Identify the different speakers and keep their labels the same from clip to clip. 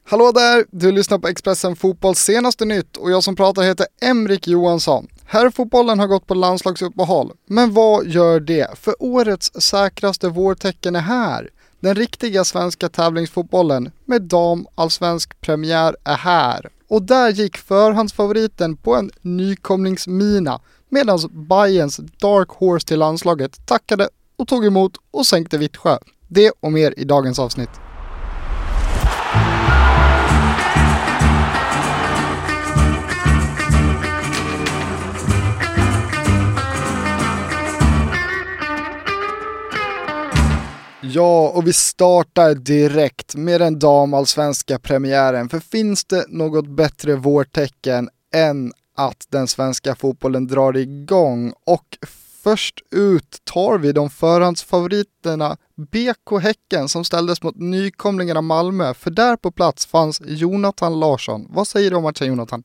Speaker 1: Hallå där, du lyssnar på Expressen Fotbolls senaste nytt och jag som pratar heter Emrik Johansson. Herrfotbollen har gått på landslagsuppehåll, men vad gör det? För årets säkraste vårtecken är här. Den riktiga svenska tävlingsfotbollen med damallsvensk premiär är här. Och där gick förhandsfavoriten på en nykomlingsmina medan Bayerns Dark Horse till landslaget tackade och tog emot och sänkte Vittsjö. Det och mer i dagens avsnitt. Ja, och vi startar direkt med den damallsvenska premiären. För finns det något bättre vårtecken än att den svenska fotbollen drar igång? Och först ut tar vi de förhandsfavoriterna BK Häcken som ställdes mot nykomlingarna Malmö. För där på plats fanns Jonathan Larsson. Vad säger du om matchen, Jonathan?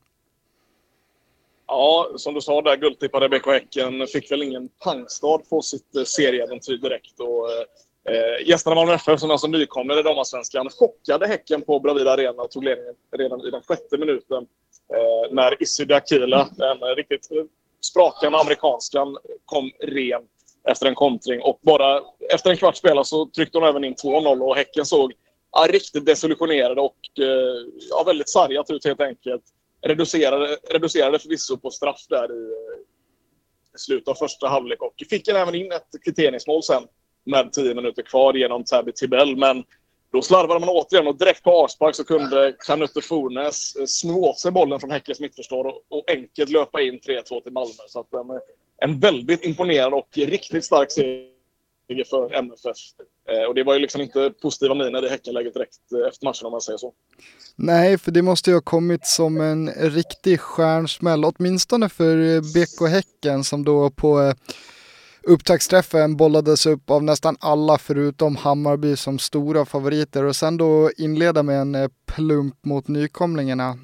Speaker 2: Ja, som du sa där, guldtippade BK Häcken fick väl ingen pangstart på sitt serieäventyr direkt. Och gästerna Malmö FF som alltså nykomlingar i damallsvenskan chockade Häcken på Bravida Arena och tog ledningen redan i den 6:e minuten när Issy Dakila, den riktigt sprakande amerikanskan, kom ren efter en kontring. Och bara efter en kvart spelare så tryckte hon även in 2-0 och Häcken såg riktigt desillusionerade och väldigt sargat ut helt enkelt. Reducerade förvisso på straff där i slutet av första halvlek och fick även in ett kvitteringsmål sen med 10 minuter kvar genom Tabby Tibell. Men då slarvade man återigen och direkt på avspark så kunde Kanutte Fornes sno åt sig bollen från Häckens mittförsvar och enkelt löpa in 3-2 till Malmö. Så att en väldigt imponerande och riktigt stark seger för MFF. Och det var ju liksom inte positiva miner i Häckenläget direkt efter matchen om man säger så.
Speaker 1: Nej, för det måste ju ha kommit som en riktig stjärnsmäll, åtminstone för BK Häcken som då på upptaktsträffen bollades upp av nästan alla förutom Hammarby som stora favoriter och sen då inleda med en plump mot nykomlingarna.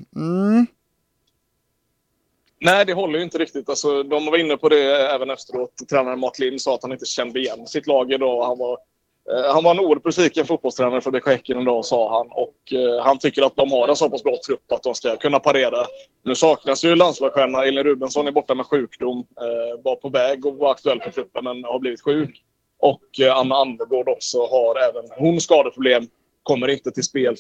Speaker 1: Nej,
Speaker 2: det håller ju inte riktigt. Alltså, de var inne på det även efteråt. Tränaren Mark Lind sa att han inte kände igen sitt lag idag. Han var en oerhört besviken fotbollstränare för BK Häcken idag, sa han. Och han tycker att de har en så pass bra trupp att de ska kunna parera. Nu saknas ju landslagsstjärna. Elin Rubensson är borta med sjukdom. Var på väg och var aktuell för truppen men har blivit sjuk. Och Anna Andergård också har även hon skadeproblem. Kommer inte till spel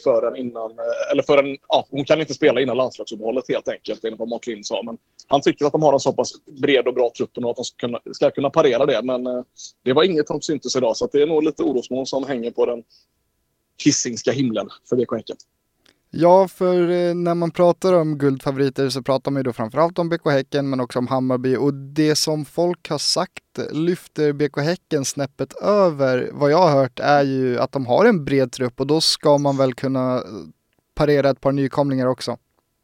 Speaker 2: hon kan inte spela innan landslagsuppehållet helt enkelt, enligt vad Mark Lind sa. Men han tycker att de har en så pass bred och bra trupp och att de ska kunna parera det. Men det var inget som syntes idag, så att det är nog lite orosmoln som hänger på den kissingska himlen för BK Häcken.
Speaker 1: Ja, för när man pratar om guldfavoriter så pratar man ju då framförallt om BK Häcken men också om Hammarby. Och det som folk har sagt lyfter BK Häcken snäppet över vad jag har hört är ju att de har en bred trupp och då ska man väl kunna parera ett par nykomlingar också.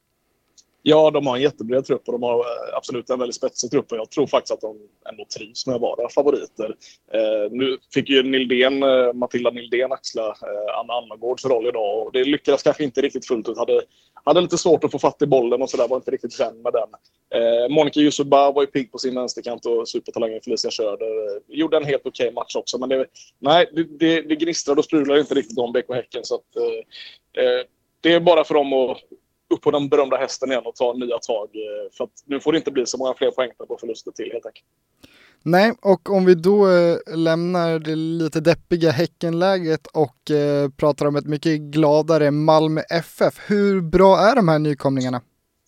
Speaker 2: Ja, de har en jättebred trupp och de har absolut en väldigt spetsig trupp och jag tror faktiskt att de ändå trivs med att vara favoriter. Nu fick ju Matilda Nildén axla Anna Andergårds roll idag och det lyckades kanske inte riktigt fullt ut. Hade lite svårt att få fatt i bollen och sådär, var inte riktigt vän med den. Monica Yusuba var ju pigg på sin vänsterkant och supertalangen Felicia Schöder gjorde en helt okej match också. Men det gnistrade och sprudlade inte riktigt om BK Häcken, så att det är bara för dem att upp på den berömda hästen igen och ta nya tag. För att nu får det inte bli så många fler poäng på förluster till helt enkelt.
Speaker 1: Nej, och om vi då lämnar det lite deppiga Häckenläget och pratar om ett mycket gladare Malmö FF. Hur bra är de här nykomlingarna?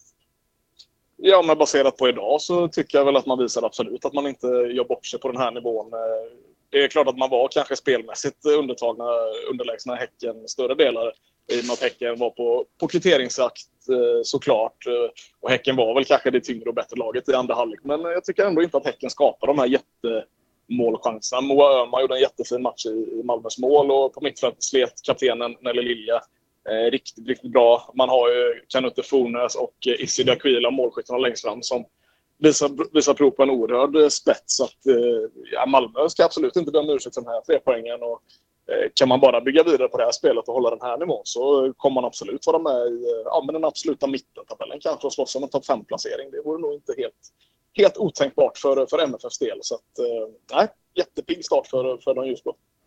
Speaker 2: Ja, men baserat på idag så tycker jag väl att man visar absolut att man inte gör bort sig på den här nivån. Det är klart att man var kanske spelmässigt underlägsna Häcken större delar i och med att Häcken var på kvitteringsjakt såklart. Och Häcken var väl kanske det tyngre och bättre laget i andra halvlek. Men jag tycker ändå inte att Häcken skapar de här jättemålchanserna. Moa Öhman gjorde en jättefin match i Malmös mål och på mittfältet slet kaptenen Nelly Lilja riktigt, riktigt bra. Man har ju Kanutte Fornes och Issy Dakila, målskyttarna längst fram, som visar prov på en oerhörd spets. Att Malmö ska absolut inte döma ursäkt för den här 3 poängen och kan man bara bygga vidare på det här spelet och hålla den här nivån så kommer man absolut vara med i den absoluta mittentabellen kanske och slåss om en topp 5-placering. Det vore nog inte helt otänkbart för MFFs del. Så att, jättepigg start för de ljusblå.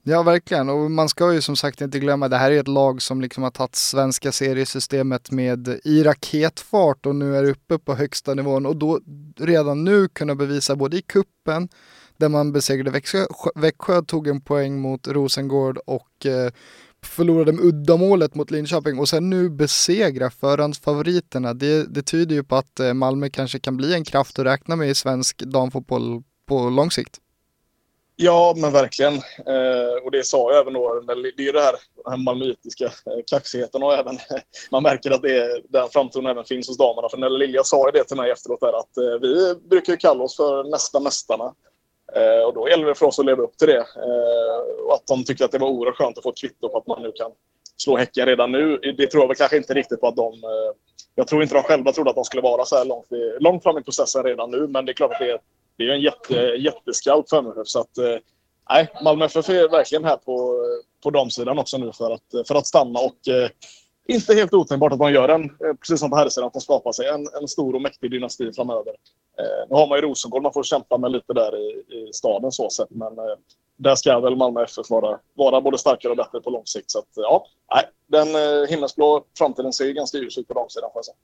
Speaker 1: Ja, verkligen. Och man ska ju som sagt inte glömma, det här är ett lag som liksom har tagit svenska seriesystemet med i raketfart och nu är uppe på högsta nivån. Och då redan nu kunna bevisa både i kuppen där man besegrade Växjö tog en poäng mot Rosengård och förlorade med uddamålet mot Linköping och sen nu besegra förhandsfavoriterna. Det tyder ju på att Malmö kanske kan bli en kraft att räkna med i svensk damfotboll på lång sikt.
Speaker 2: Ja, men verkligen. Och det sa jag även då. Det är ju den här malmöitiska kaxigheten och även man märker att den framtoningen även finns hos damerna. För när Lilja sa det till mig efteråt där, att vi brukar kalla oss för nästa mästarna. Och då gäller det för oss att leva upp till det. Och att de tyckte att det var oerhört skönt att få ett kvitto på att man nu kan slå Häcken redan nu. Det tror jag väl kanske inte riktigt på att jag tror inte de själva trodde att de skulle vara så här långt fram i processen redan nu. Men det är klart att det är en jättescout för MFF. Så att Malmö FF är verkligen här på damsidan också nu för att stanna. Och inte helt otänkbart att de gör precis som på herrsidan, att de skapar sig en stor och mäktig dynasti framöver. Nu har man ju Rosengård, man får kämpa med lite där i staden så sett. Men där ska väl Malmö FF vara både starkare och bättre på lång sikt. Så att den himmelsblå framtiden ser ju ganska ljus ut på damsidan.